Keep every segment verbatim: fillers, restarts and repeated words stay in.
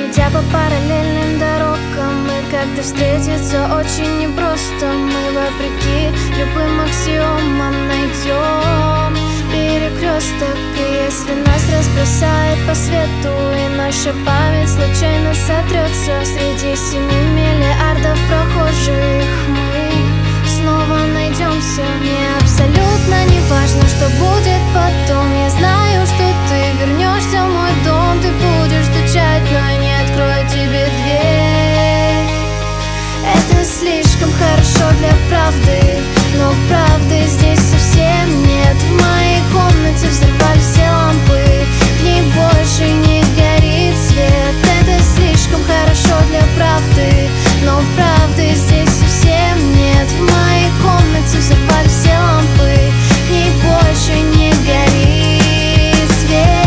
идя по параллельным дорогам, и как-то встретиться очень непросто. Мы вопреки любым аксиомам найдем перекресток. И если нас разбросает по свету, и наша память случайно сотрется среди семи миллиардов прохожих, мы снова найдемся. Мне абсолютно не важно, что будет потом. Я знаю, что ты вернешься в мой дом. Ты будешь стучать, но я не открою тебе дверь. Это слишком хорошо для правды, но правды здесь совсем нет. В моей комнате взорвали все лампы, в ней больше не горит свет. Это слишком хорошо для правды, но правды здесь совсем нет. В моей комнате взорвали все лампы, в ней больше не горит свет.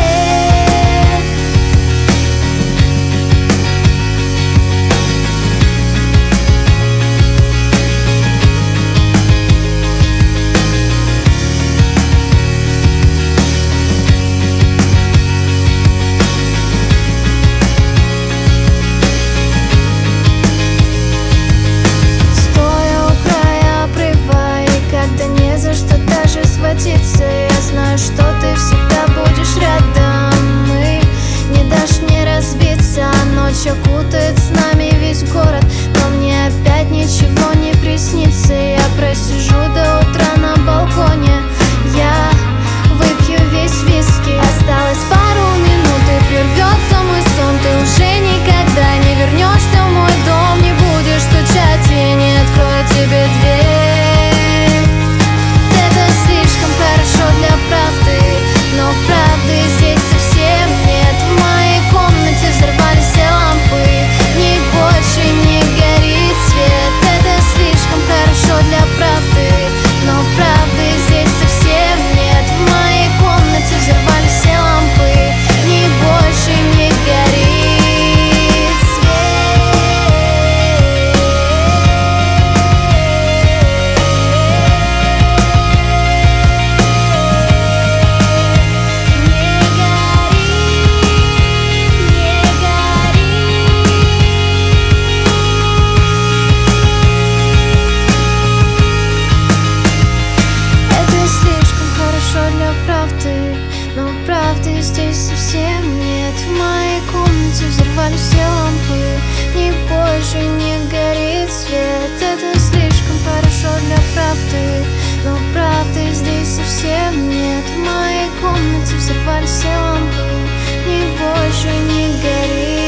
Я знаю, что ты всегда будешь рядом, и не дашь мне разбиться. Ночь окутает с нами весь город, но мне опять ничего не приснится. Я просижу до утра на балконе, я выпью весь виски. Осталось пару минут и прервется мой сон. Ты уже никогда не вернешься в мой дом. Не будешь стучать, я не открою тебе дверь. Хорошо для правды, но правды здесь совсем нет. В моей комнате взорвали все лампы, в ней больше не горит свет. Это слишком хорошо для правды, но правды здесь совсем нет. В моей комнате взорвали все лампы, в ней больше не горит свет. Но правды здесь совсем нет. В моей комнате взорвали все лампы, в ней больше не горит свет. Это слишком хорошо для правды, но правды здесь совсем нет. В моей комнате взорвали все лампы, в ней больше не горит.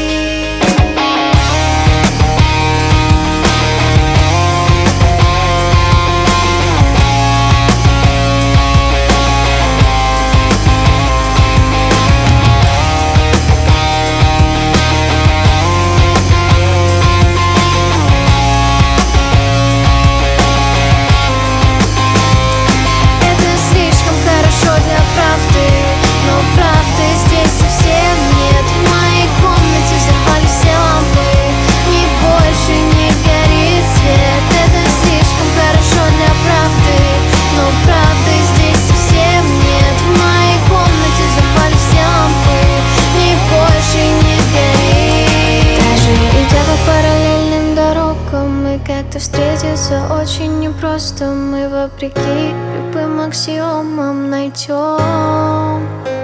Как-то встретиться очень непросто. Мы вопреки любым аксиомам найдем